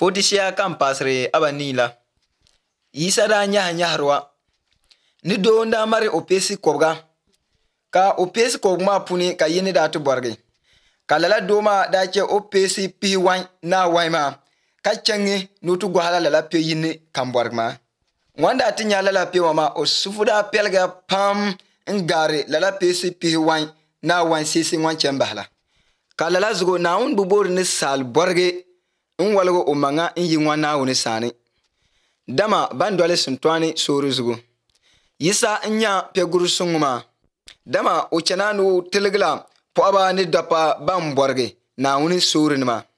Fotisia kan pasre abanila. Yisa da nyaharwa. Ni donda mari opesi kobga. Ka opesi kobma puni ka yini da tu borge. Ka lala doma da ke opesi pi wan na waima. Ka changi nutu gwahala lala pe yini kan borgma. Wanda ti nya lala pe wama o sufuda pelga pam ngare lala pesi pi wan na wan sisi wan chembahla. Ka lala zugo na un bubor ni sal borge walgo o manga yi wan na woni sani. Dama bandole suntwani soro zugo. Yisa nya peguru sunguma. Dama o chananu telegla po aba ni dapa ban borge na woni soro nima.